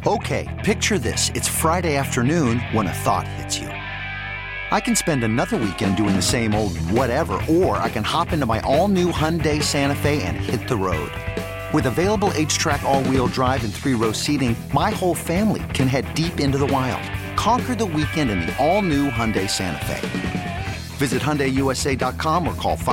Okay, picture this. It's Friday afternoon when a thought hits you. I can spend another weekend doing the same old whatever, or I can hop into my all-new Hyundai Santa Fe and hit the road. With available H-Track all-wheel drive and 3-row seating, my whole family can head deep into the wild. Conquer the weekend in the all-new Hyundai Santa Fe. Visit HyundaiUSA.com or call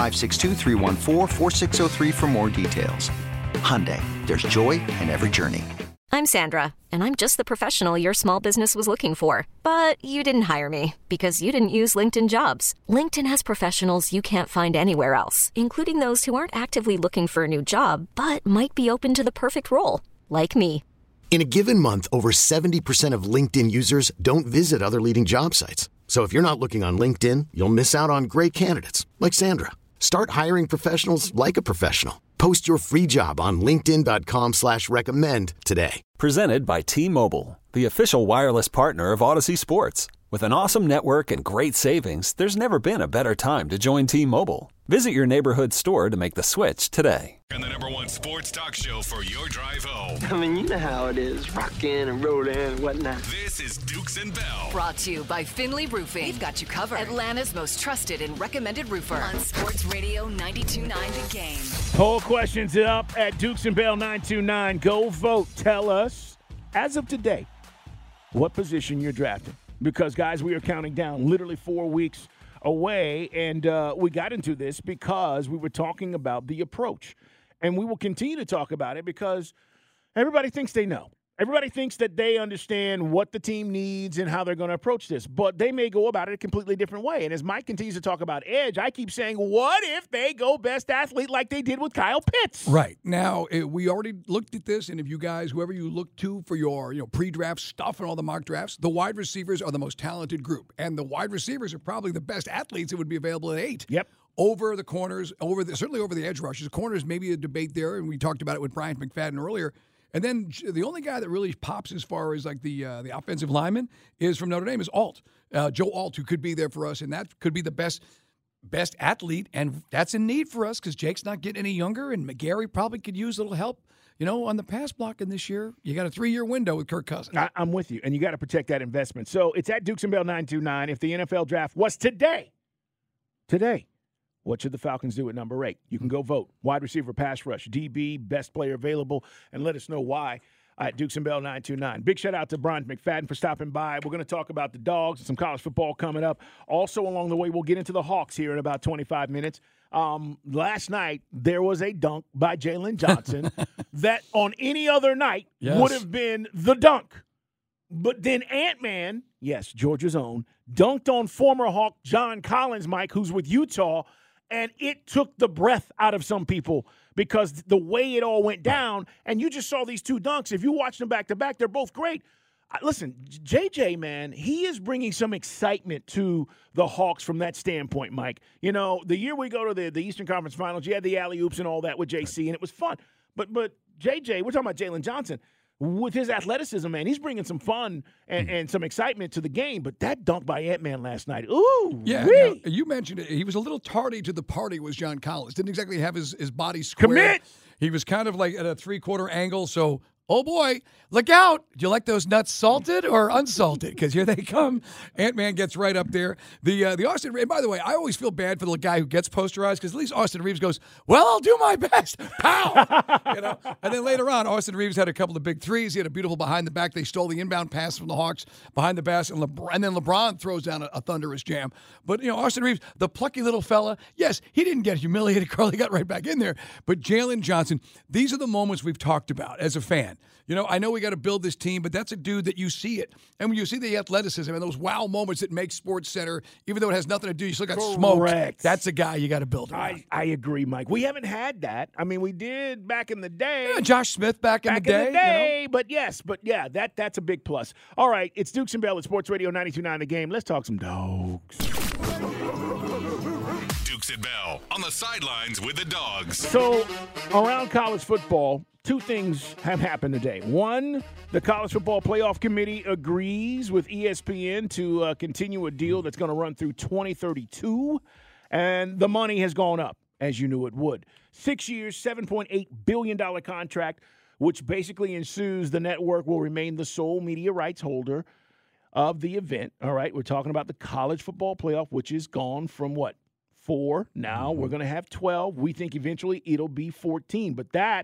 562-314-4603 for more details. Hyundai, there's joy in every journey. I'm Sandra, and I'm just the professional your small business was looking for. But you didn't hire me because you didn't use LinkedIn Jobs. LinkedIn has professionals you can't find anywhere else, including those who aren't actively looking for a new job, but might be open to the perfect role, like me. In a given month, over 70% of LinkedIn users don't visit other leading job sites. So if you're not looking on LinkedIn, you'll miss out on great candidates like Sandra. Start hiring professionals like a professional. Post your free job on linkedin.com/recommend today. Presented by T-Mobile, the official wireless partner of Odyssey Sports. With an awesome network and great savings, there's never been a better time to join T-Mobile. Visit your neighborhood store to make the switch today. And the #1 sports talk show for your drive home. I mean, you know how it is, rocking and rolling and whatnot. This is Dukes and Bell. Brought to you by Finley Roofing. We've got you covered. Atlanta's most trusted and recommended roofer. On Sports Radio 92.9 The Game. Poll questions up at Dukes and Bell 929. Go vote. Tell us, as of today, what position you're drafting. Because, guys, we are counting down literally 4 weeks away, and we got into this because we were talking about the approach. And we will continue to talk about it because everybody thinks they know. Everybody thinks that they understand what the team needs and how they're going to approach this, but they may go about it a completely different way. And as Mike continues to talk about edge, I keep saying, what if they go best athlete like they did with Kyle Pitts? Right. Now, we already looked at this, and if you guys, whoever you look to for your pre-draft stuff and all the mock drafts, the wide receivers are the most talented group. And the wide receivers are probably the best athletes that would be available at 8. Yep. Over the corners, certainly over the edge rushers. Corners, maybe a debate there, and we talked about it with Bryant McFadden earlier. And then the only guy that really pops as far as like the offensive lineman is from Notre Dame is Alt, Joe Alt, who could be there for us, and that could be the best athlete, and that's in need for us because Jake's not getting any younger, and McGarry probably could use a little help, on the pass blocking this year. You got a 3-year window with Kirk Cousins. I'm with you, and you got to protect that investment. So it's at Dukes and Bell 929. If the NFL draft was today, what should the Falcons do at number 8? You can go vote. Wide receiver, pass rush, DB, best player available, and let us know why at Dukes and Bell 929. Big shout out to Bryant McFadden for stopping by. We're going to talk about the Dogs and some college football coming up. Also along the way, we'll get into the Hawks here in about 25 minutes. Last night, there was a dunk by Jalen Johnson that on any other night would have been the dunk. But then Ant-Man, yes, Georgia's own, dunked on former Hawk John Collins, Mike, who's with Utah, and it took the breath out of some people because the way it all went down, and you just saw these two dunks. If you watch them back-to-back, they're both great. Listen, JJ, man, he is bringing some excitement to the Hawks from that standpoint, Mike. The year we go to the Eastern Conference Finals, you had the alley-oops and all that with JC, and it was fun. But JJ, we're talking about Jalen Johnson. With his athleticism, man, he's bringing some fun and some excitement to the game. But that dunk by Ant-Man last night, ooh. Yeah, now, you mentioned it. He was a little tardy to the party, was John Collins. Didn't exactly have his body square. Commit! He was kind of like at a 3/4 angle, so oh boy, look out. Do you like those nuts salted or unsalted? Because here they come. Ant-Man gets right up there. The Austin, and by the way, I always feel bad for the guy who gets posterized because at least Austin Reeves goes, well, I'll do my best. Pow! And then later on, Austin Reeves had a couple of big threes. He had a beautiful behind the back. They stole the inbound pass from the Hawks behind the basket, and then LeBron throws down a thunderous jam. But, Austin Reeves, the plucky little fella, yes, he didn't get humiliated. Carly got right back in there. But Jalen Johnson, these are the moments we've talked about as a fan. I know we got to build this team, but that's a dude that you see it. And when you see the athleticism and those wow moments that make Sports Center, even though it has nothing to do, you still got smoke. That's a guy you got to build around. I agree, Mike. We haven't had that. I mean, we did back in the day. Yeah, Josh Smith back in the day. But yeah, that's a big plus. All right, it's Dukes and Bell at Sports Radio 92.9 The Game. Let's talk some Dogs. Dukes and Bell on the sidelines with the Dogs. So, around college football, two things have happened today. One, the College Football Playoff Committee agrees with ESPN to continue a deal that's going to run through 2032, and the money has gone up, as you knew it would. 6 years, $7.8 billion contract which basically ensues the network will remain the sole media rights holder of the event. All right, we're talking about the college football playoff, which is gone from what? 4. Now we're going to have 12. We think eventually it'll be 14. But that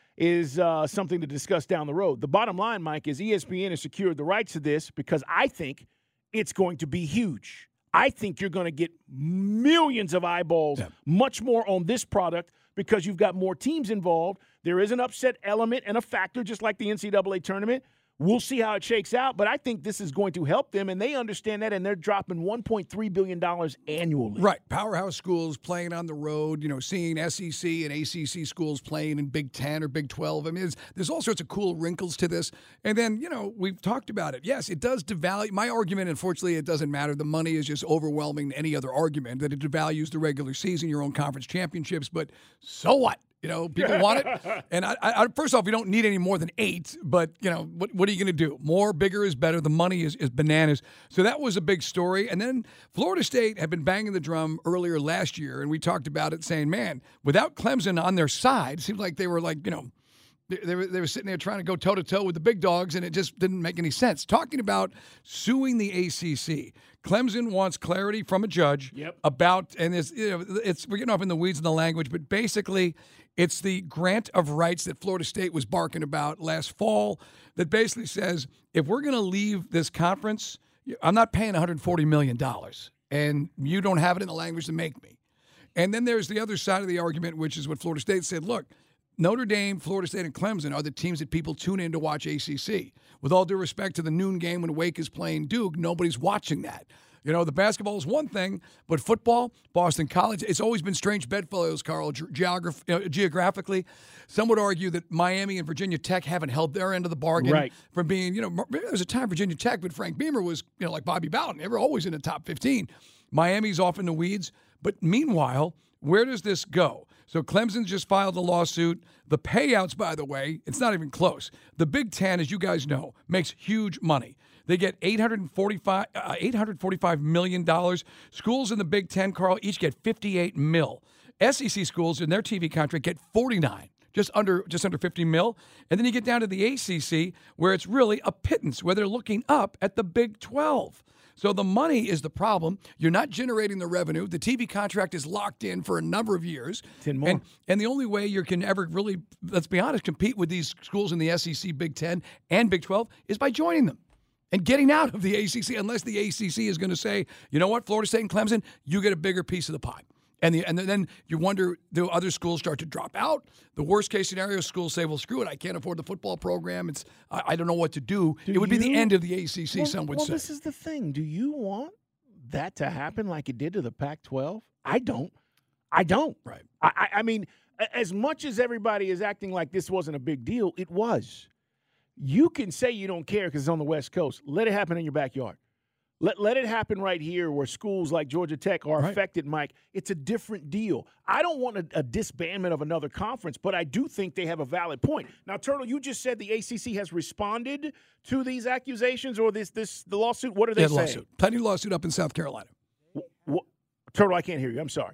is something to discuss down the road. The bottom line, Mike, is ESPN has secured the rights to this because I think it's going to be huge. I think you're going to get millions of eyeballs, much more on this product because you've got more teams involved. There is an upset element and a factor, just like the NCAA tournament. We'll see how it shakes out, but I think this is going to help them, and they understand that, and they're dropping $1.3 billion annually. Right. Powerhouse schools playing on the road, seeing SEC and ACC schools playing in Big 10 or Big 12. I mean, there's all sorts of cool wrinkles to this. And then, we've talked about it. Yes, it does devalue. My argument, unfortunately, it doesn't matter. The money is just overwhelming any other argument that it devalues the regular season, your own conference championships. But so what? People want it. And I first off, we don't need any more than 8. But, what are you going to do? More, bigger is better. The money is bananas. So that was a big story. And then Florida State had been banging the drum earlier last year. And we talked about it saying, man, without Clemson on their side, it seemed like they were like, they were sitting there trying to go toe-to-toe with the big dogs, and it just didn't make any sense. Talking about suing the ACC. Clemson wants clarity from a judge about, and we're getting off in the weeds in the language, but basically it's the grant of rights that Florida State was barking about last fall that basically says, if we're going to leave this conference, I'm not paying $140 million, and you don't have it in the language to make me. And then there's the other side of the argument, which is what Florida State said, look, Notre Dame, Florida State, and Clemson are the teams that people tune in to watch ACC. With all due respect to the noon game when Wake is playing Duke, nobody's watching that. The basketball is one thing, but football, Boston College, it's always been strange bedfellows, Carl, geographically. Some would argue that Miami and Virginia Tech haven't held their end of the bargain from being, there was a time Virginia Tech, but Frank Beamer was, like Bobby Bowden. They were always in the top 15. Miami's off in the weeds. But meanwhile, where does this go? So Clemson just filed a lawsuit. The payouts, by the way, it's not even close. The Big Ten, as you guys know, makes huge money. They get $845 million. Schools in the Big Ten, Carl, each get $58 million. SEC schools in their TV contract get $49. Just under $50 million. And then you get down to the ACC, where it's really a pittance, where they're looking up at the Big 12. So the money is the problem. You're not generating the revenue. The TV contract is locked in for a number of years. 10 more. And the only way you can ever really, let's be honest, compete with these schools in the SEC, Big 10, and Big 12 is by joining them and getting out of the ACC, unless the ACC is going to say, you know what, Florida State and Clemson, you get a bigger piece of the pie. And then you wonder, do other schools start to drop out? The worst-case scenario, schools say, well, screw it, I can't afford the football program. I don't know what to do. It would be the end of the ACC, some would say. Well, this is the thing. Do you want that to happen like it did to the Pac-12? I don't. Right. I mean, as much as everybody is acting like this wasn't a big deal, it was. You can say you don't care because it's on the West Coast. Let it happen in your backyard. Let it happen right here where schools like Georgia Tech are affected, Mike. It's a different deal. I don't want a disbandment of another conference, but I do think they have a valid point. Now, Turtle, you just said the ACC has responded to these accusations or the lawsuit. What are they saying? Lawsuit. Plenty lawsuit up in South Carolina. Turtle, I can't hear you. I'm sorry.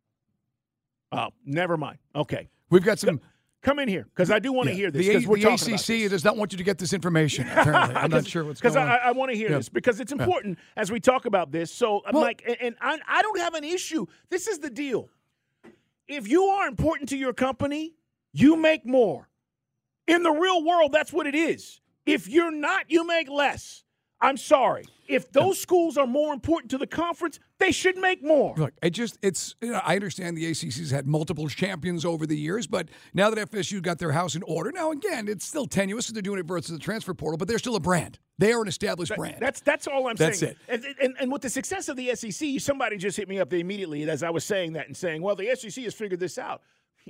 Oh, never mind. Okay. We've got some... Come in here, because I do want to hear this. The ACC does not want you to get this information, apparently. I'm not sure what's going on. Because I want to hear this, because it's important as we talk about this. So, Mike, and I don't have an issue. This is the deal. If you are important to your company, you make more. In the real world, that's what it is. If you're not, you make less. I'm sorry. If those schools are more important to the conference, they should make more. Look, I understand the ACC's had multiple champions over the years, but now that FSU got their house in order, now again, it's still tenuous. They're doing it versus the transfer portal, but they're still a brand. They are an established brand. That's all I'm saying. That's it. And with the success of the SEC, somebody just hit me up immediately as I was saying that and saying, well, the SEC has figured this out.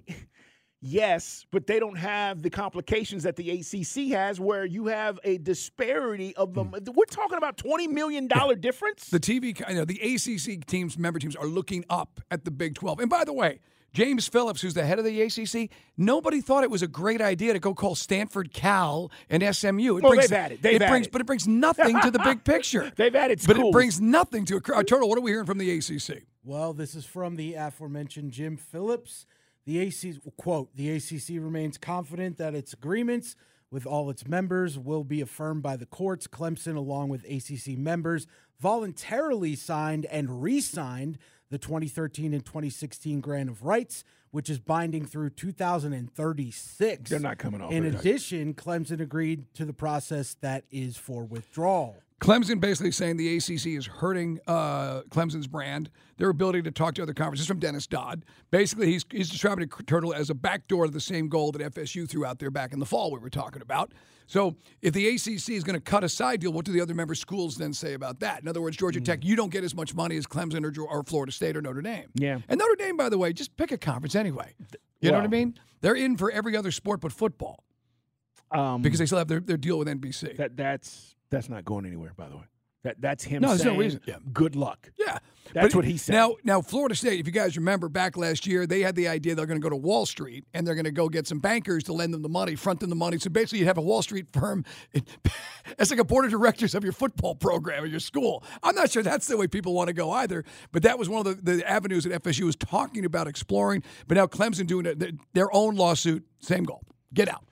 Yes, but they don't have the complications that the ACC has where you have a disparity of them. We're talking about $20 million difference. The ACC member teams are looking up at the Big 12. And by the way, James Phillips, who's the head of the ACC, nobody thought it was a great idea to go call Stanford, Cal, and SMU. They've added. But it brings nothing to the big picture. They've added schools. But it brings nothing to a Turtle, what are we hearing from the ACC? Well, this is from the aforementioned Jim Phillips. The ACC remains confident that its agreements with all its members will be affirmed by the courts. Clemson, along with ACC members, voluntarily signed and re-signed the 2013 and 2016 grant of rights, which is binding through 2036. They're not coming off. In addition, Clemson agreed to the process that is for withdrawal. Clemson basically saying the ACC is hurting Clemson's brand, their ability to talk to other conferences. From Dennis Dodd. Basically, he's describing Turtle as a backdoor to the same goal that FSU threw out there back in the fall we were talking about. So if the ACC is going to cut a side deal, what do the other member schools then say about that? In other words, Georgia Tech, you don't get as much money as Clemson or Florida State or Notre Dame. Yeah. And Notre Dame, by the way, just pick a conference anyway. You know what I mean? They're in for every other sport but football because they still have their deal with NBC. That's not going anywhere, by the way. That's him there's saying, no reason. Yeah. Good luck. Yeah. That's what he said. Now, Florida State, if you guys remember back last year, they had the idea they're going to go to Wall Street and they're going to go get some bankers to lend them the money, front them the money. So basically, you have a Wall Street firm. It's like a board of directors of your football program or your school. I'm not sure that's the way people want to go either, but that was one of the avenues that FSU was talking about exploring. But now Clemson doing their own lawsuit, same goal. Get out.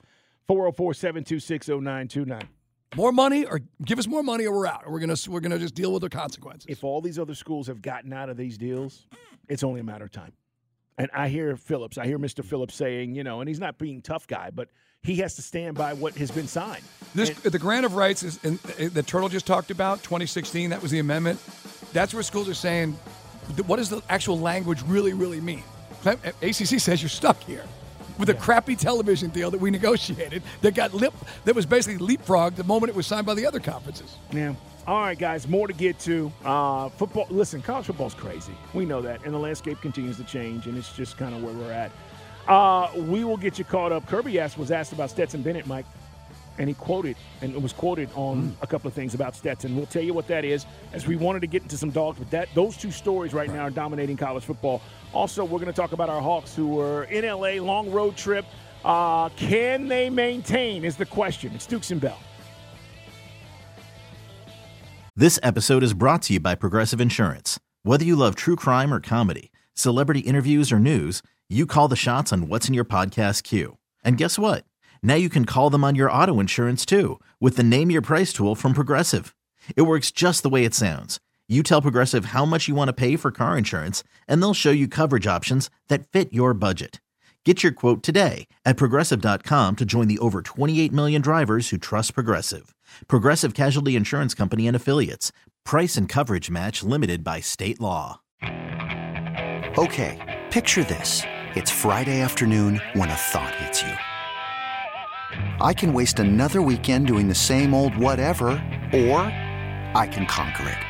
404-726-0929. More money, or give us more money, or we're out. Or we're gonna just deal with the consequences. If all these other schools have gotten out of these deals, it's only a matter of time. And I hear Phillips. I hear Mr. Phillips saying, and he's not being tough guy, but he has to stand by what has been signed. The grant of rights is the Turtle just talked about 2016. That was the amendment. That's where schools are saying, what does the actual language really, really mean? ACC says you're stuck here. With a crappy television deal that we negotiated that was basically leapfrogged the moment it was signed by the other conferences. Yeah. All right, guys, more to get to. Football. Listen, college football's crazy. We know that. And the landscape continues to change, and it's just kind of where we're at. We will get you caught up. Kirby was asked about Stetson Bennett, Mike, and it was quoted on a couple of things about Stetson. We'll tell you what that is, as we wanted to get into some dogs, but those two stories right now are dominating college football. Also, we're going to talk about our Hawks who were in L.A., long road trip. Can they maintain is the question. It's Dukes and Bell. This episode is brought to you by Progressive Insurance. Whether you love true crime or comedy, celebrity interviews or news, you call the shots on what's in your podcast queue. And guess what? Now you can call them on your auto insurance too with the Name Your Price tool from Progressive. It works just the way it sounds. You tell Progressive how much you want to pay for car insurance, and they'll show you coverage options that fit your budget. Get your quote today at Progressive.com to join the over 28 million drivers who trust Progressive. Progressive Casualty Insurance Company and Affiliates. Price and coverage match limited by state law. Okay, picture this. It's Friday afternoon when a thought hits you. I can waste another weekend doing the same old whatever, or I can conquer it.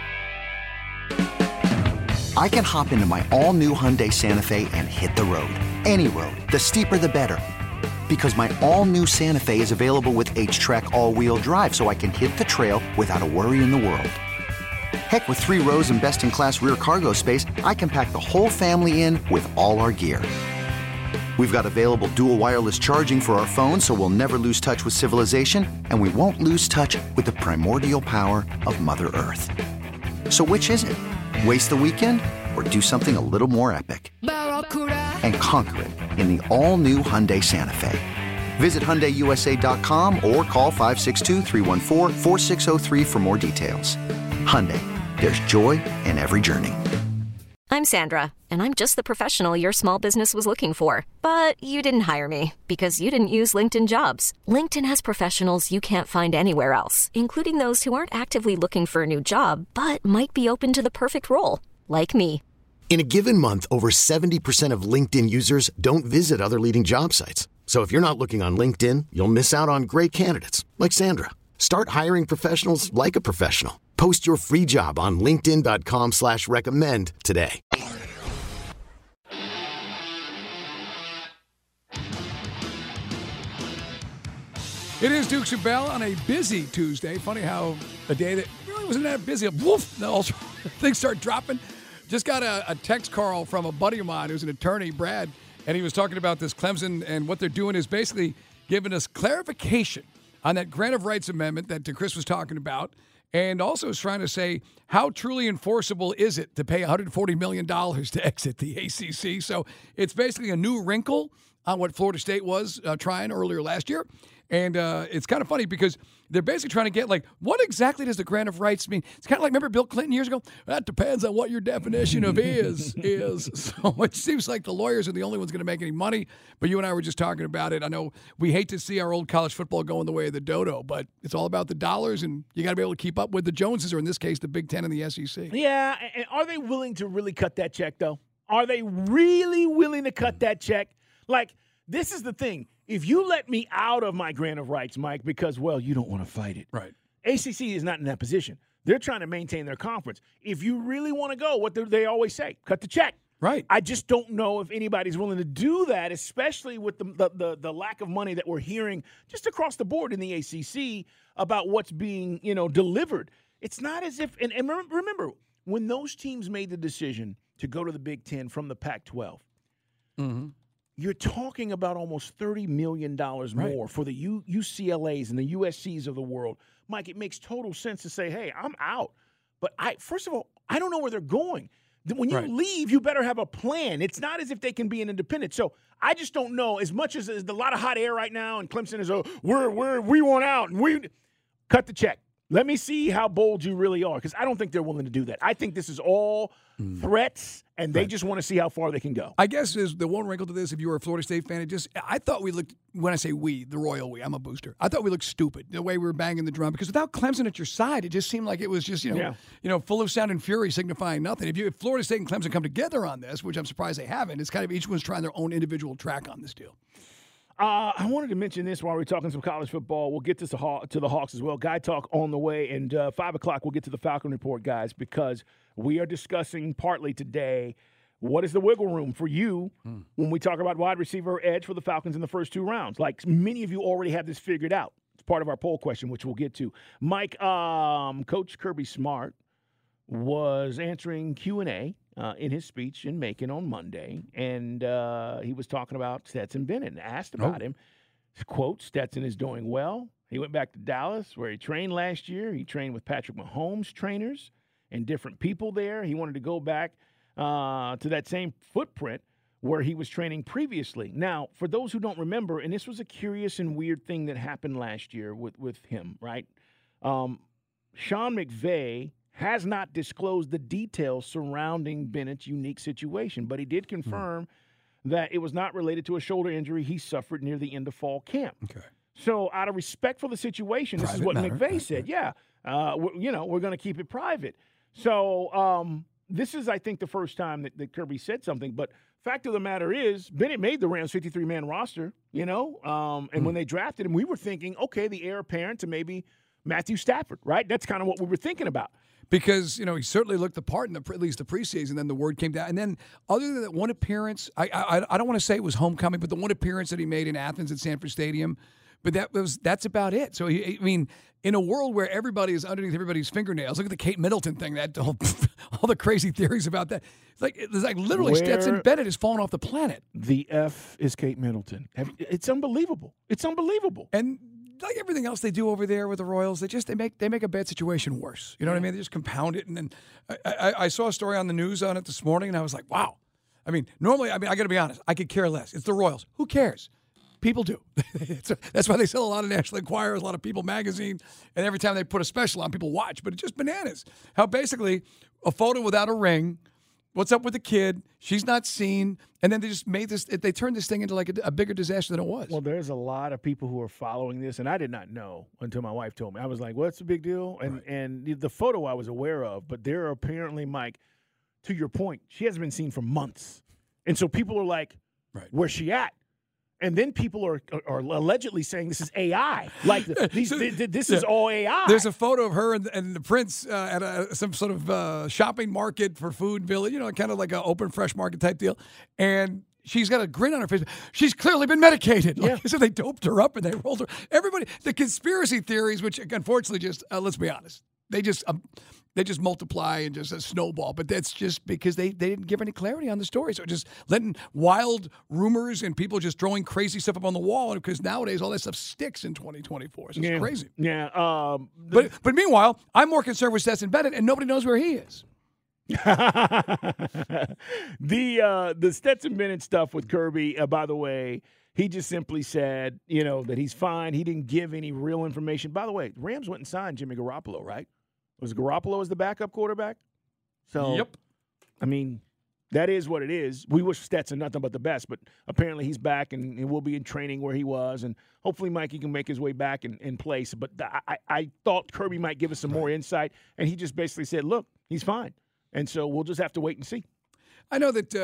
I can hop into my all-new Hyundai Santa Fe and hit the road. Any road. The steeper, the better. Because my all-new Santa Fe is available with H-Track all-wheel drive, so I can hit the trail without a worry in the world. Heck, with 3 rows and best-in-class rear cargo space, I can pack the whole family in with all our gear. We've got available dual wireless charging for our phones, so we'll never lose touch with civilization, and we won't lose touch with the primordial power of Mother Earth. So which is it? Waste the weekend or do something a little more epic? And conquer it in the all-new Hyundai Santa Fe. Visit HyundaiUSA.com or call 562-314-4603 for more details. Hyundai, there's joy in every journey. I'm Sandra, and I'm just the professional your small business was looking for. But you didn't hire me because you didn't use LinkedIn Jobs. LinkedIn has professionals you can't find anywhere else, including those who aren't actively looking for a new job, but might be open to the perfect role, like me. In a given month, over 70% of LinkedIn users don't visit other leading job sites. So if you're not looking on LinkedIn, you'll miss out on great candidates like Sandra. Start hiring professionals like a professional. Post your free job on linkedin.com/recommend today. It is Dukes and Bell on a busy Tuesday. Funny how a day that really wasn't that busy, woof, also things start dropping. Just got a text, Carl, from a buddy of mine who's an attorney, Brad, and he was talking about this Clemson, and what they're doing is basically giving us clarification on that grant of rights amendment that Chris was talking about. And also is trying to say, how truly enforceable is it to pay $140 million to exit the ACC? So it's basically a new wrinkle on what Florida State was trying earlier last year. And it's kind of funny because they're basically trying to get, like, what exactly does the grant of rights mean? It's kind of like, remember Bill Clinton years ago? That depends on what your definition of is. So it seems like the lawyers are the only ones going to make any money. But you and I were just talking about it. I know we hate to see our old college football going the way of the dodo, but it's all about the dollars, and you got to be able to keep up with the Joneses, or in this case, the Big Ten and the SEC. Yeah, and are they willing to really cut that check, though? Are they really willing to cut that check? Like, this is the thing. If you let me out of my grant of rights, Mike, because, well, you don't want to fight it. Right. ACC is not in that position. They're trying to maintain their conference. If you really want to go, what do they always say? Cut the check. Right. I just don't know if anybody's willing to do that, especially with the lack of money that we're hearing just across the board in the ACC about what's being, delivered. It's not as if – and remember, when those teams made the decision to go to the Big Ten from the Pac-12, you're talking about almost $30 million more for the UCLAs and the USCs of the world. Mike, it makes total sense to say, hey, I'm out. But first of all, I don't know where they're going. When you leave, you better have a plan. It's not as if they can be an independent. So I just don't know. As much as there's a lot of hot air right now, and Clemson is, we want out, and we cut the check. Let me see how bold you really are, because I don't think they're willing to do that. I think this is all threats, and they just want to see how far they can go. I guess there's the one wrinkle to this. If you were a Florida State fan, I thought we looked, when I say we, the royal we, I'm a booster. I thought we looked stupid the way we were banging the drum, because without Clemson at your side, it just seemed like it was just, full of sound and fury, signifying nothing. If Florida State and Clemson come together on this, which I'm surprised they haven't, it's kind of each one's trying their own individual track on this deal. I wanted to mention this while we're talking some college football. We'll get to the Hawks as well. Guy talk on the way, and 5 o'clock we'll get to the Falcon Report, guys, because we are discussing partly today what is the wiggle room for you when we talk about wide receiver edge for the Falcons in the first 2 rounds. Like, many of you already have this figured out. It's part of our poll question, which we'll get to. Mike, Coach Kirby Smart was answering Q&A in his speech in Macon on Monday, and he was talking about Stetson Bennett and asked about him. Quote, Stetson is doing well. He went back to Dallas, where he trained last year. He trained with Patrick Mahomes trainers and different people there. He wanted to go back to that same footprint where he was training previously. Now, for those who don't remember, and this was a curious and weird thing that happened last year with him, right? Sean McVay has not disclosed the details surrounding Bennett's unique situation, but he did confirm that it was not related to a shoulder injury he suffered near the end of fall camp. Okay. So out of respect for the situation, this is what McVay said. Yeah, we're going to keep it private. So this is, I think, the first time that Kirby said something. But fact of the matter is, Bennett made the Rams 53-man roster, and when they drafted him, we were thinking, okay, the heir apparent to maybe Matthew Stafford, right? That's kind of what we were thinking about. Because, he certainly looked the part in at least the preseason. Then the word came down. And then other than that one appearance, I don't want to say it was homecoming, but the one appearance that he made in Athens at Sanford Stadium, but that's about it. So, in a world where everybody is underneath everybody's fingernails, look at the Kate Middleton thing, all the crazy theories about that. It's like literally Stetson Bennett has fallen off the planet. The F is Kate Middleton. It's unbelievable. It's unbelievable. And like everything else they do over there with the Royals, they make a bad situation worse. You know what I mean? They just compound it. And then I saw a story on the news on it this morning, and I was like, wow. I mean, normally, I got to be honest, I could care less. It's the Royals. Who cares? People do. That's why they sell a lot of National Enquirer, a lot of People magazine, and every time they put a special on, people watch. But it's just bananas. How basically a photo without a ring. What's up with the kid? She's not seen. And then they just made this, they turned this thing into like a bigger disaster than it was. Well, there's a lot of people who are following this, and I did not know until my wife told me. I was like, what's the big deal? And the photo I was aware of, but there are apparently, Mike, to your point, she hasn't been seen for months. And so people are like, where's she at? And then people are allegedly saying this is AI. Like, this is all AI. There's a photo of her and the prince at some sort of shopping market for food village, kind of like an open fresh market type deal. And she's got a grin on her face. She's clearly been medicated. So they doped her up and they rolled her. Everybody, the conspiracy theories, which unfortunately just, let's be honest, they just they just multiply and just a snowball. But that's just because they didn't give any clarity on the story. So just letting wild rumors and people just throwing crazy stuff up on the wall, because nowadays all that stuff sticks in 2024. So it's crazy. Yeah. But meanwhile, I'm more concerned with Stetson Bennett, and nobody knows where he is. The Stetson Bennett stuff with Kirby, by the way, he just simply said, that he's fine. He didn't give any real information. By the way, the Rams went and signed Jimmy Garoppolo, right? Was Garoppolo as the backup quarterback? So, yep. I mean, that is what it is. We wish Stetson nothing but the best, but apparently he's back and will be in training where he was, and hopefully Mikey can make his way back in place. But I thought Kirby might give us some more insight, and he just basically said, look, he's fine. And so we'll just have to wait and see. I know that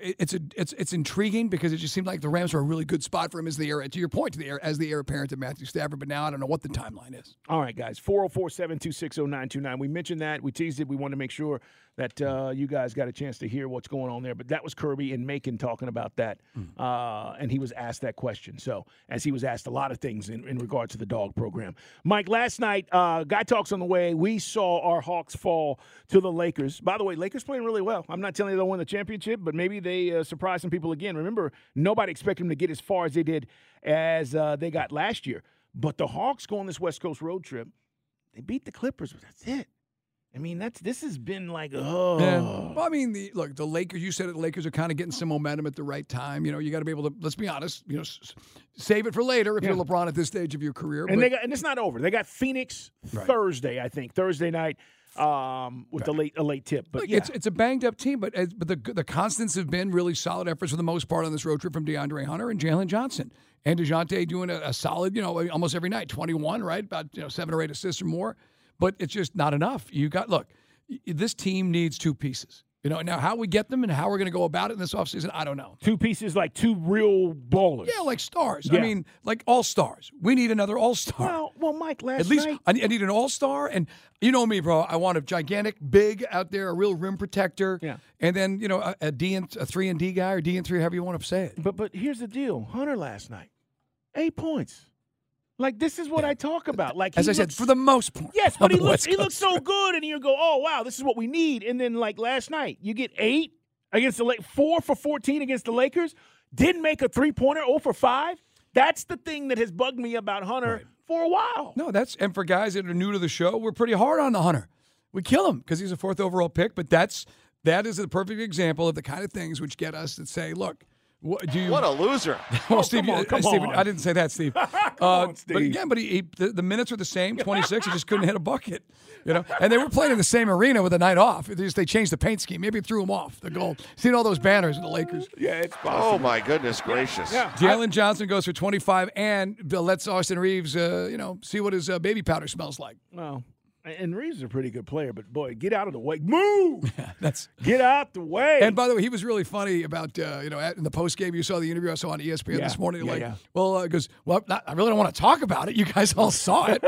it's intriguing because it just seemed like the Rams were a really good spot for him as the heir, to your point, as the heir apparent to Matthew Stafford. But now I don't know what the timeline is. All right, guys, 404-726-0929. We mentioned that. We teased it. We wanted to make sure that you guys got a chance to hear what's going on there. But that was Kirby and Macon talking about that, and he was asked that question. So as he was asked a lot of things in regard to the dog program. Mike, last night, Guy Talks on the way, we saw our Hawks fall to the Lakers. By the way, Lakers playing really well. I'm not telling you they'll win the championship, but maybe they surprise some people again. Remember, nobody expected them to get as far as they did as they got last year. But the Hawks go on this West Coast road trip. They beat the Clippers, but that's it. I mean, this has been like, oh. Yeah. Well, I mean, the Lakers, you said it, the Lakers are kind of getting some momentum at the right time. You got to be able to, let's be honest, save it for later if you're LeBron at this stage of your career. And and it's not over. They got Phoenix Thursday, I think, Thursday night. With a late tip, but look, it's a banged up team, but the constants have been really solid efforts for the most part on this road trip from DeAndre Hunter and Jalen Johnson, and DeJounte doing a solid, almost every night, 21, right, about 7 or 8 assists or more, but it's just not enough. This team needs 2 pieces. Now how we get them and how we're going to go about it in this offseason, I don't know. 2 pieces, like 2 real ballers. Yeah, like stars. Yeah. I mean, like all-stars. We need another all-star. Well, Mike, at least I need an all-star, and you know me, bro. I want a gigantic, big out there, a real rim protector, and then a 3-and-D guy or D-and-3, however you want to say it. But here's the deal: Hunter last night, 8 points. Like, this is what I talk about. Like, as I said, for the most part. Yes, but he looks so good, and you go, oh, wow, this is what we need. And then, like, last night, you get 8 against the Lakers, 4 for 14 against the Lakers, didn't make a three-pointer, 0 for 5. That's the thing that has bugged me about Hunter for a while. No, and for guys that are new to the show, we're pretty hard on the Hunter. We kill him because he's a 4th overall pick, but that is a perfect example of the kind of things which get us to say, look, what a loser. Well, Steve, come on. I didn't say that, Steve. on, Steve. But again, the minutes are the same, 26. He just couldn't hit a bucket. And they were playing in the same arena with a night off. They changed the paint scheme. Maybe it threw him off, the goal. Seen all those banners of the Lakers. Yeah, it's possible. Oh, my goodness gracious. Yeah. Jalen Johnson goes for 25 and lets Austin Reeves, see what his baby powder smells like. Well, and Reeves is a pretty good player, but, boy, get out of the way. Move! Get out the way. And, by the way, he was really funny about, in the postgame, you saw the interview I saw on ESPN this morning. He goes, well, I really don't want to talk about it. You guys all saw it.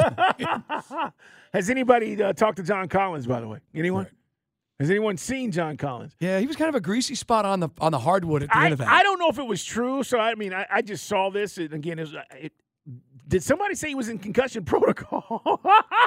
Has anybody talked to John Collins, by the way? Anyone? Right. Has anyone seen John Collins? Yeah, he was kind of a greasy spot on the hardwood at the end of that. I don't know if it was true. So, I mean, I just saw this. And again, did somebody say he was in concussion protocol?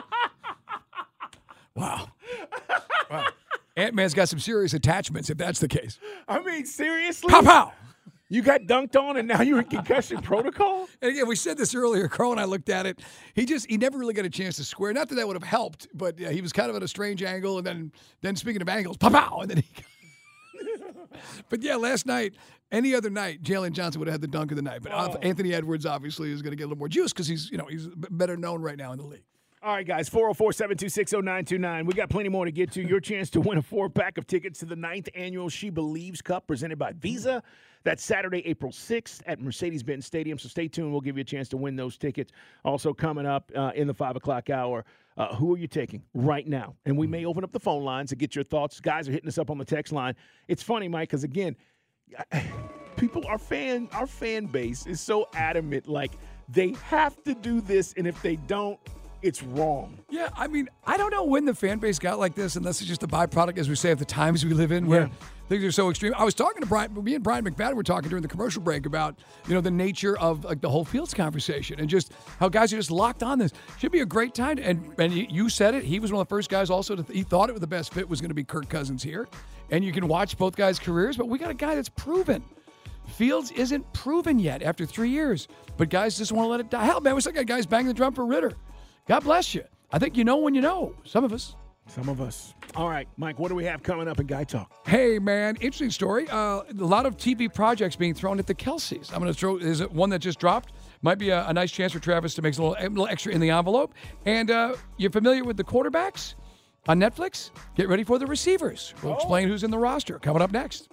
Wow. Ant-Man's got some serious attachments, if that's the case. I mean, seriously? Pow! You got dunked on and now you're in concussion protocol? And again, we said this earlier. Carl and I looked at it. He never really got a chance to square. Not that would have helped, but he was kind of at a strange angle. And then speaking of angles, pow! And then he But yeah, last night, any other night, Jalen Johnson would have had the dunk of the night. But Anthony Edwards obviously is going to get a little more juice because he's better known right now in the league. All right, guys, 404-726-0929. We got plenty more to get to. Your chance to win a 4-pack of tickets to the 9th Annual She Believes Cup presented by Visa. That's Saturday, April 6th at Mercedes-Benz Stadium. So stay tuned. We'll give you a chance to win those tickets. Also coming up in the 5 o'clock hour, who are you taking right now? And we may open up the phone lines to get your thoughts. Guys are hitting us up on the text line. It's funny, Mike, because, again, our fan base is so adamant, like, they have to do this, and if they don't, it's wrong. Yeah, I mean, I don't know when the fan base got like this, unless it's just a byproduct, as we say, of the times we live in, where things are so extreme. I was talking to Brian, me and Brian McFadden were talking during the commercial break about, the nature of like the whole Fields conversation and just how guys are just locked on this. Should be a great time. And you said it. He was one of the first guys also he thought it was the best fit was going to be Kirk Cousins here. And you can watch both guys' careers, but we got a guy that's proven. Fields isn't proven yet after 3 years, but guys just want to let it die. Hell, man, we still got guys banging the drum for Ritter. God bless you. I think you know when you know. Some of us. All right, Mike, what do we have coming up in Guy Talk? Hey, man, interesting story. A lot of TV projects being thrown at the Kelceys. I'm going to throw, is it one that just dropped? Might be a nice chance for Travis to make a little extra in the envelope. And you're familiar with the quarterbacks on Netflix? Get ready for the receivers. We'll explain who's in the roster. Coming up next.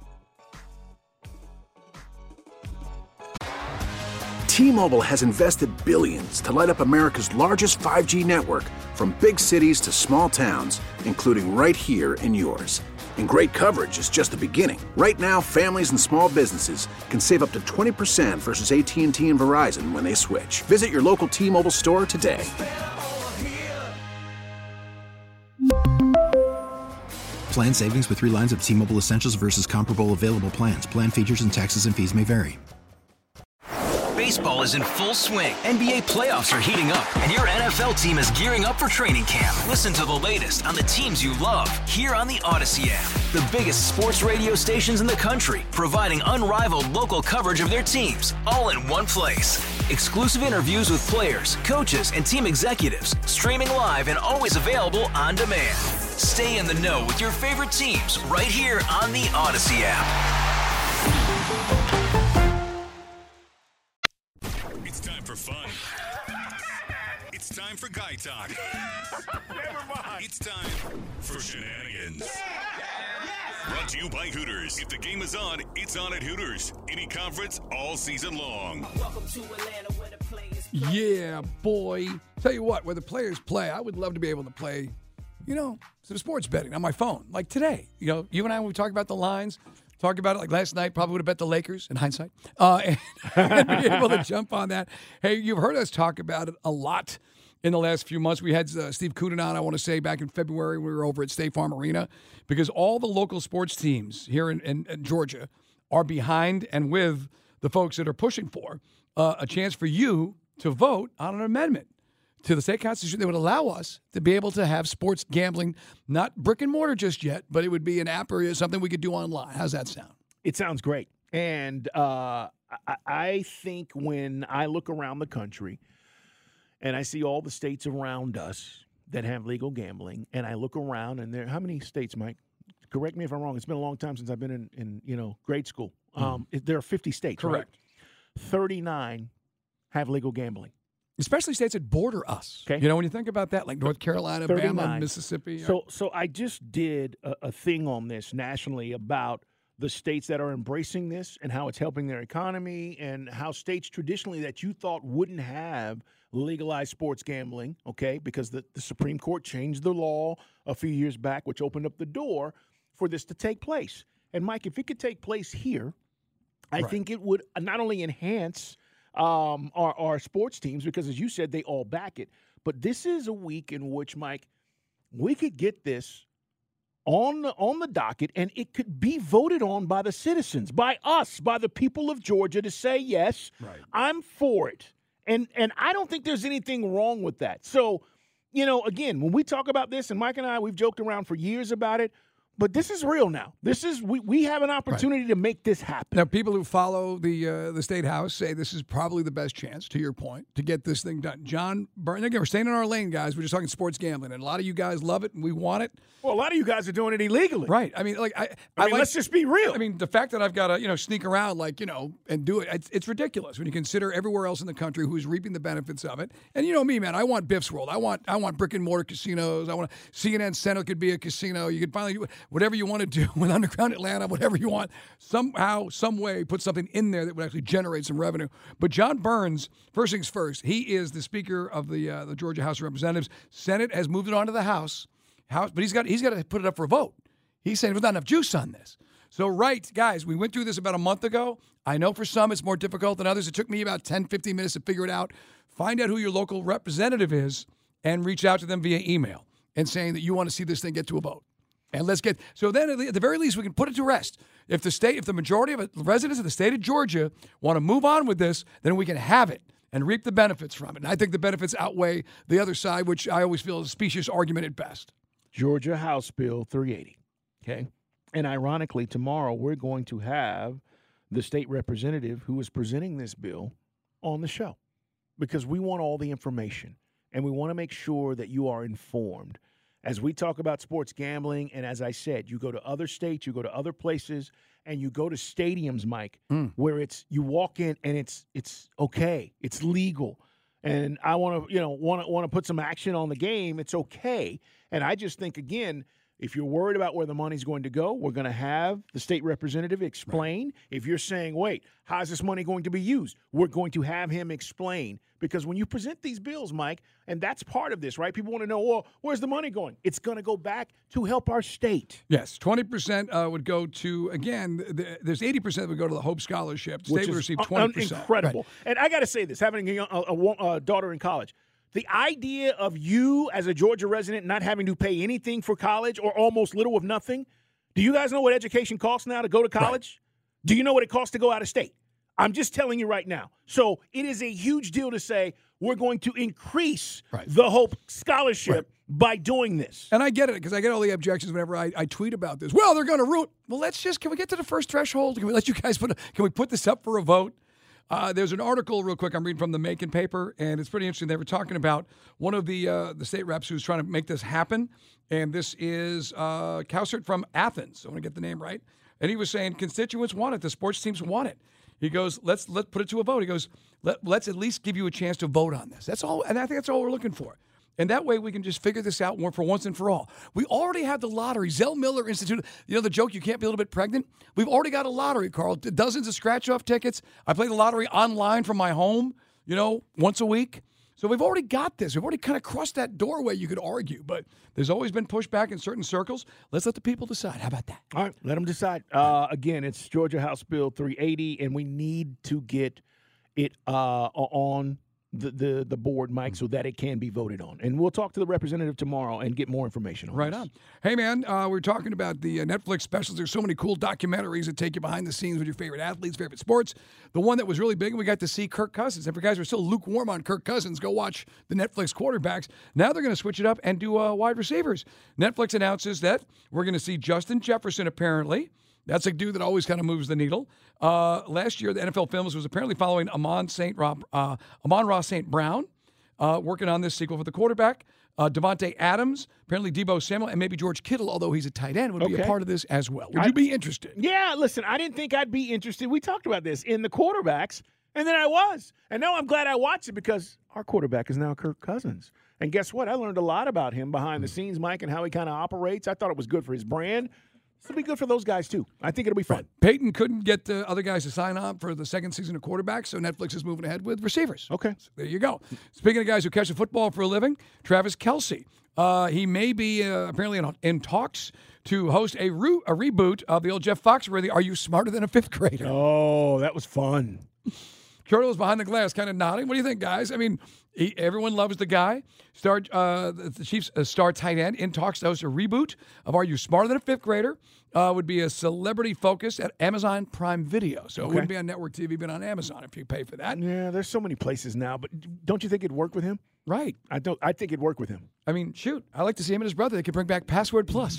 T-Mobile has invested billions to light up America's largest 5G network, from big cities to small towns, including right here in yours. And great coverage is just the beginning. Right now, families and small businesses can save up to 20% versus AT&T and Verizon when they switch. Visit your local T-Mobile store today. Plan savings with 3 lines of T-Mobile Essentials versus comparable available plans. Plan features and taxes and fees may vary. Baseball is in full swing. NBA playoffs are heating up, and your NFL team is gearing up for training camp. Listen to the latest on the teams you love here on the Odyssey app. The biggest sports radio stations in the country, providing unrivaled local coverage of their teams, all in one place. Exclusive interviews with players, coaches, and team executives, streaming live and always available on demand. Stay in the know with your favorite teams right here on the Odyssey app. It's time for fun. It's time for Guy Talk. Never mind. It's time for shenanigans. Brought to you by Hooters. If the game is on, it's on at Hooters. Any conference all season long. Welcome to Atlanta where the players play. Yeah, boy. Tell you what, where the players play, I would love to be able to play, some sports betting on my phone. Like today, you and I, when we talk about the lines, talk about it like last night, probably would have bet the Lakers in hindsight and be able to jump on that. Hey, you've heard us talk about it a lot in the last few months. We had Steve Koonin on, I want to say, back in February when we were over at State Farm Arena, because all the local sports teams here in Georgia are behind and with the folks that are pushing for a chance for you to vote on an amendment to the state constitution that would allow us to be able to have sports gambling, not brick and mortar just yet, but it would be an app or something we could do online. How's that sound? It sounds great. And I think when I look around the country and I see all the states around us that have legal gambling, and I look around and how many states, Mike? Correct me if I'm wrong. It's been a long time since I've been in grade school. There are 50 states, correct? Right? 39 have legal gambling. Especially states that border us. Okay. When you think about that, like North Carolina, 39. Bama, Mississippi. So I just did a thing on this nationally about the states that are embracing this and how it's helping their economy, and how states traditionally that you thought wouldn't have legalized sports gambling, okay, because the Supreme Court changed the law a few years back, which opened up the door for this to take place. And, Mike, if it could take place here, I think it would not only enhance our sports teams, because as you said, they all back it. But this is a week in which, Mike, we could get this on the docket, and it could be voted on by the citizens, by us, by the people of Georgia, to say, yes, I'm for it. And I don't think there's anything wrong with that. So, again, when we talk about this, and Mike and I, we've joked around for years about it, but this is real now. This is we have an opportunity to make this happen. Now, people who follow the State House say this is probably the best chance, to your point, to get this thing done. John Byrne, again, we're staying in our lane, guys. We're just talking sports gambling, and a lot of you guys love it, and we want it. Well, a lot of you guys are doing it illegally. Right. I mean, let's just be real. I mean, the fact that I've got to, sneak around, and do it, it's ridiculous when you consider everywhere else in the country who's reaping the benefits of it. And you know me, man, I want Biff's World. I want brick and mortar casinos. I want CNN Center could be a casino. You could finally do whatever you want to do with Underground Atlanta, whatever you want. Somehow, some way, put something in there that would actually generate some revenue. But John Burns, first things first, he is the Speaker of the Georgia House of Representatives. Senate has moved it on to the House, but he's got to put it up for a vote. He's saying there's not enough juice on this. So, guys, we went through this about a month ago. I know for some it's more difficult than others. It took me about 10, 15 minutes to figure it out. Find out who your local representative is and reach out to them via email and saying that you want to see this thing get to a vote. And let's get, so then at the very least we can put it to rest. If the majority of residents of the state of Georgia want to move on with this, then we can have it and reap the benefits from it. And I think the benefits outweigh the other side, which I always feel is a specious argument at best. Georgia House Bill 380. Okay. And ironically, tomorrow we're going to have the state representative who is presenting this bill on the show because we want all the information and we want to make sure that you are informed. As we talk about sports gambling, and as I said, you go to other states, you go to other places, and you go to stadiums, Mike, where you walk in and it's okay, it's legal, and I want to put some action on the game. It's okay, and I just think again, if you're worried about where the money's going to go, we're going to have the state representative explain. Right. If you're saying, wait, how's this money going to be used? We're going to have him explain. Because when you present these bills, Mike, and that's part of this, right? People want to know, well, where's the money going? It's going to go back to help our state. Yes, 20% would go to, again, there's 80% that would go to the Hope Scholarship. The state would receive 20%. Incredible. Right. And I got to say this, having a daughter in college, the idea of you as a Georgia resident not having to pay anything for college or almost little of nothing, do you guys know what education costs now to go to college? Right. Do you know what it costs to go out of state? I'm just telling you right now. So it is a huge deal to say we're going to increase the Hope Scholarship by doing this. And I get it because I get all the objections whenever I tweet about this. Well, they're going to ruin. Well, can we get to the first threshold? Can we let you guys can we put this up for a vote? There's an article real quick I'm reading from the Macon paper, and it's pretty interesting. They were talking about one of the state reps who's trying to make this happen, and this is Kausert from Athens. I want to get the name right. And he was saying constituents want it. The sports teams want it. He goes, let's put it to a vote. He goes, let's at least give you a chance to vote on this. That's all, and I think that's all we're looking for. And that way we can just figure this out for once and for all. We already have the lottery. Zell Miller Institute, the joke, you can't be a little bit pregnant? We've already got a lottery, Carl. Dozens of scratch-off tickets. I play the lottery online from my home, once a week. So we've already got this. We've already kind of crossed that doorway, you could argue. But there's always been pushback in certain circles. Let's let the people decide. How about that? All right, let them decide. Again, it's Georgia House Bill 380, and we need to get it on the board, Mike, so that it can be voted on. And we'll talk to the representative tomorrow and get more information on Right this. on. Hey, man, we're talking about the Netflix specials. There's so many cool documentaries that take you behind the scenes with your favorite athletes, favorite sports. The one that was really big, we got to see Kirk Cousins. If you guys are still lukewarm on Kirk Cousins, go watch the Netflix quarterbacks. Now they're going to switch it up and do wide receivers. Netflix announces that we're going to see Justin Jefferson, apparently. That's a dude that always kind of moves the needle. Last year, the NFL Films was apparently following Amon-Ra St. Brown, working on this sequel for the quarterback. Devontae Adams, apparently Deebo Samuel, and maybe George Kittle, although he's a tight end, would be a part of this as well. Would you be interested? Yeah, listen, I didn't think I'd be interested. We talked about this in the quarterbacks, and then I was. And now I'm glad I watched it because our quarterback is now Kirk Cousins. And guess what? I learned a lot about him behind the scenes, Mike, and how he kind of operates. I thought it was good for his brand. It'll be good for those guys, too. I think it'll be fun. Peyton couldn't get the other guys to sign on for the second season of quarterback, so Netflix is moving ahead with receivers. Okay. So there you go. Speaking of guys who catch the football for a living, Travis Kelce. He may be apparently in talks to host a reboot of the old Jeff Foxworthy, Are You Smarter Than a Fifth Grader? Oh, that was fun. Curtis was behind the glass kind of nodding. What do you think, guys? I mean, everyone loves the guy. The Chiefs star tight end in talks to host a reboot of Are You Smarter Than a Fifth Grader? Would be a celebrity focus at Amazon Prime Video. So it wouldn't be on network TV, but on Amazon if you pay for that. Yeah, there's so many places now. But don't you think it'd work with him? Right. I think it'd work with him. I mean, shoot. I like to see him and his brother. They could bring back Password Plus.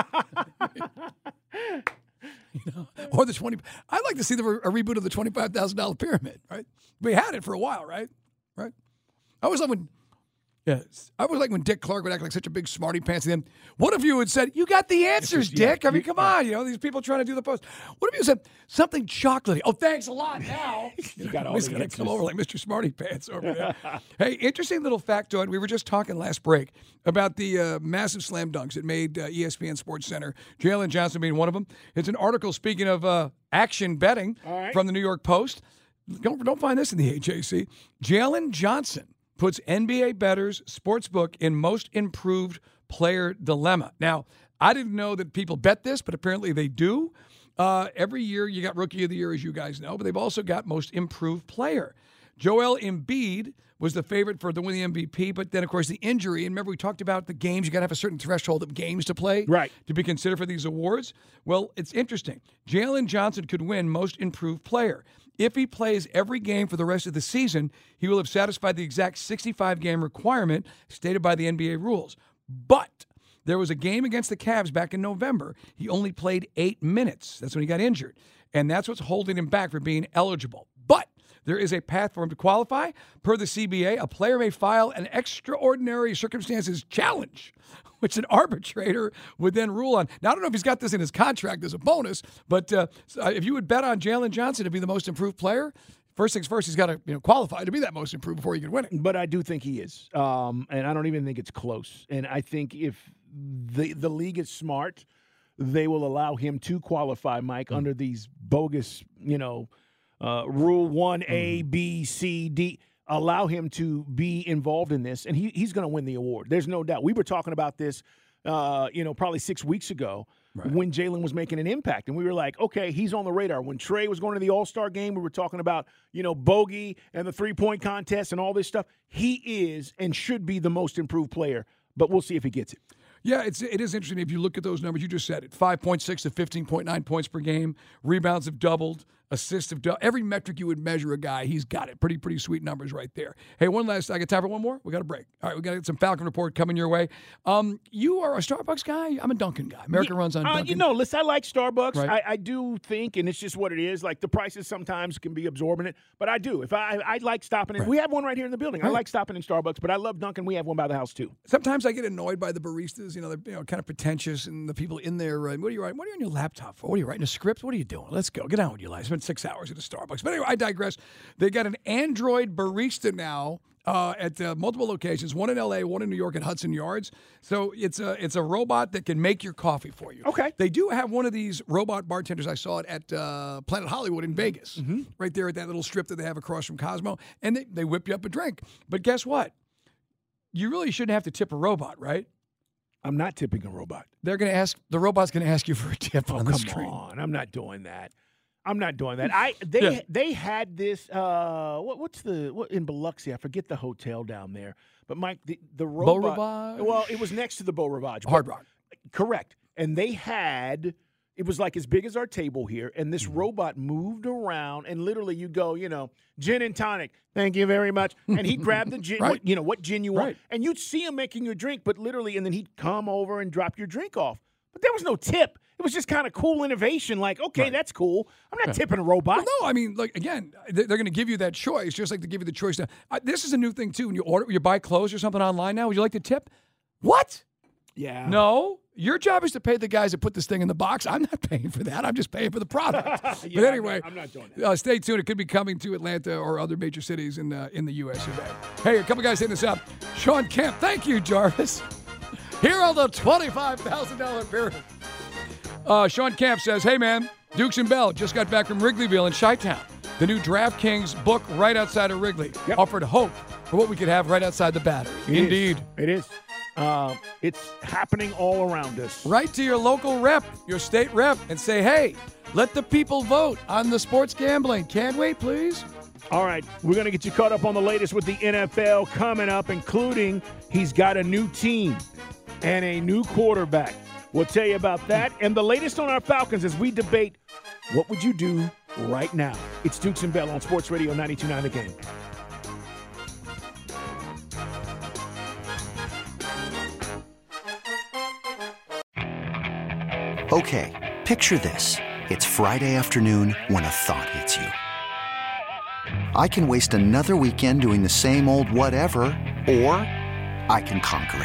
Or the 20. I'd like to see a reboot of the $25,000 Pyramid. Right. We had it for a while, right? Right. I was like when Dick Clark would act like such a big smarty pants, and then one of you had said, "You got the answers, Dick." I mean, come on, these people trying to do the post. What if you said something chocolatey? Oh, thanks a lot. Now you got all the answers. Come over like Mr. Smarty Pants over there. Hey, interesting little factoid. We were just talking last break about the massive slam dunks that made ESPN Sports Center. Jalen Johnson being one of them. It's an article speaking of action betting from the New York Post. Don't find this in the AJC. Jalen Johnson puts NBA bettors sportsbook in most improved player dilemma. Now, I didn't know that people bet this, but apparently they do. Every year you got Rookie of the Year, as you guys know, but they've also got most improved player. Joel Embiid was the favorite to win the MVP, but then, of course, the injury. And remember, we talked about the games. You got to have a certain threshold of games to play to be considered for these awards. Well, it's interesting. Jalen Johnson could win Most Improved Player. If he plays every game for the rest of the season, he will have satisfied the exact 65-game requirement stated by the NBA rules. But there was a game against the Cavs back in November. He only played 8 minutes. That's when he got injured. And that's what's holding him back from being eligible. But there is a path for him to qualify. Per the CBA, a player may file an extraordinary circumstances challenge, which an arbitrator would then rule on. Now, I don't know if he's got this in his contract as a bonus, but if you would bet on Jalen Johnson to be the most improved player, first things first, he's got to qualify to be that most improved before he can win it. But I do think he is, and I don't even think it's close. And I think if the league is smart, they will allow him to qualify, Mike, under these bogus, Rule 1A, B, C, D. Allow him to be involved in this, and he's going to win the award. There's no doubt. We were talking about this, probably 6 weeks ago when Jalen was making an impact, and we were like, okay, he's on the radar. When Trey was going to the All-Star game, we were talking about, bogey and the three-point contest and all this stuff. He is and should be the most improved player, but we'll see if he gets it. Yeah, it is interesting. If you look at those numbers, you just said it, 5.6 to 15.9 points per game. Rebounds have doubled. Assists have doubled. Every metric you would measure a guy, he's got it. Pretty sweet numbers right there. Hey, I got time for one more? We got a break. All right, we got to get some Falcon Report coming your way. You are a Starbucks guy? I'm a Dunkin' guy. America runs on Dunkin'. Listen, I like Starbucks. Right. I do think, and it's just what it is, like the prices sometimes can be absorbent, but I do. If I like stopping in. Right. We have one right here in the building. Right. I like stopping in Starbucks, but I love Dunkin'. We have one by the house, too. Sometimes I get annoyed by the baristas. They're kind of pretentious, and the people in there, what are you writing? What are you on your laptop for? What are you writing, a script? What are you doing? Let's go. Get on with your life. Spend 6 hours at a Starbucks. But anyway, I digress. They got an Android barista now at multiple locations, one in L.A., one in New York at Hudson Yards. So it's a robot that can make your coffee for you. Okay. They do have one of these robot bartenders. I saw it at Planet Hollywood in Vegas, right there at that little strip that they have across from Cosmo, and they whip you up a drink. But guess what? You really shouldn't have to tip a robot, right? I'm not tipping a robot. The robot's going to ask you for a tip on the screen. Come on, I'm not doing that. They had this. What's in Biloxi? I forget the hotel down there. But Mike, the robot. Beau Rivage? Well, it was next to the Beau Rivage. Hard Rock. Correct. And they had. It was like as big as our table here, and this robot moved around, and literally you go, gin and tonic, thank you very much, and he'd grab the gin, right. what gin you want, right. and you'd see him making your drink, but literally, and then he'd come over and drop your drink off. But there was no tip. It was just kind of cool innovation, like, okay, right. That's cool. I'm not tipping a robot. Well, no, I mean, again, they're going to give you that choice, just like they give you the choice now. This is a new thing, too. When you buy clothes or something online now, would you like to tip? What? Yeah. No. Your job is to pay the guys that put this thing in the box. I'm not paying for that. I'm just paying for the product. Yeah, but anyway, I'm not doing that. Stay tuned. It could be coming to Atlanta or other major cities in the U.S. today. Hey, a couple guys hitting us up. Sean Kemp, thank you, Jarvis. Here on the $25,000 pyramid. Sean Kemp says, hey, man, Dukes and Bell just got back from Wrigleyville in Chi-Town. The new DraftKings book right outside of Wrigley offered hope for what we could have right outside the Battery. Indeed. It is. It's happening all around us. Write to your local rep, your state rep, and say, hey, let the people vote on the sports gambling. Can't wait, please. All right, we're going to get you caught up on the latest with the NFL coming up, including he's got a new team and a new quarterback. We'll tell you about that and the latest on our Falcons as we debate what would you do right now. It's Dukes and Bell on Sports Radio 92.9 The Game. Okay, picture this. It's Friday afternoon when a thought hits you. I can waste another weekend doing the same old whatever, or I can conquer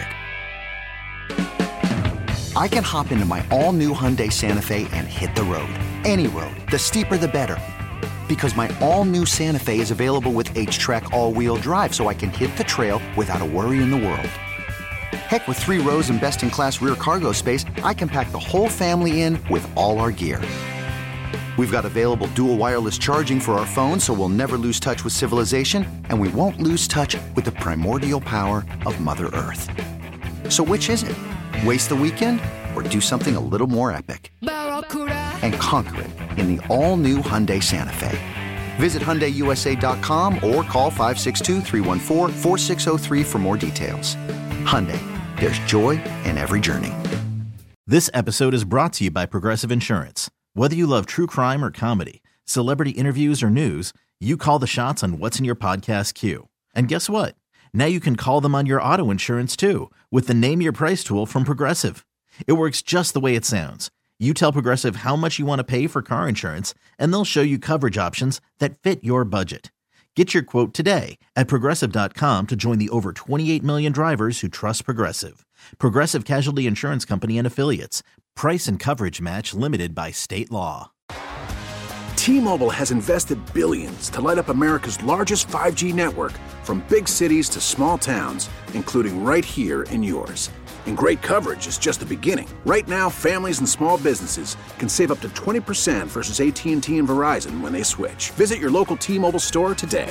it. I can hop into my all-new Hyundai Santa Fe and hit the road. Any road. The steeper, the better. Because my all-new Santa Fe is available with H-Track all-wheel drive, so I can hit the trail without a worry in the world. Heck, with 3 rows and best-in-class rear cargo space, I can pack the whole family in with all our gear. We've got available dual wireless charging for our phones, so we'll never lose touch with civilization, and we won't lose touch with the primordial power of Mother Earth. So which is it? Waste the weekend or do something a little more epic? And conquer it in the all-new Hyundai Santa Fe. Visit HyundaiUSA.com or call 562-314-4603 for more details. Hyundai, there's joy in every journey. This episode is brought to you by Progressive Insurance. Whether you love true crime or comedy, celebrity interviews or news, you call the shots on what's in your podcast queue. And guess what? Now you can call them on your auto insurance too with the Name Your Price tool from Progressive. It works just the way it sounds. You tell Progressive how much you want to pay for car insurance, and they'll show you coverage options that fit your budget. Get your quote today at Progressive.com to join the over 28 million drivers who trust Progressive. Progressive Casualty Insurance Company and Affiliates. Price and coverage match limited by state law. T-Mobile has invested billions to light up America's largest 5G network, from big cities to small towns, including right here in yours. And great coverage is just the beginning. Right now, families and small businesses can save up to 20% versus AT&T and Verizon when they switch. Visit your local T-Mobile store today.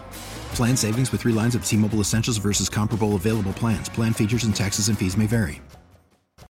Plan savings with 3 lines of T-Mobile Essentials versus comparable available plans. Plan features and taxes and fees may vary.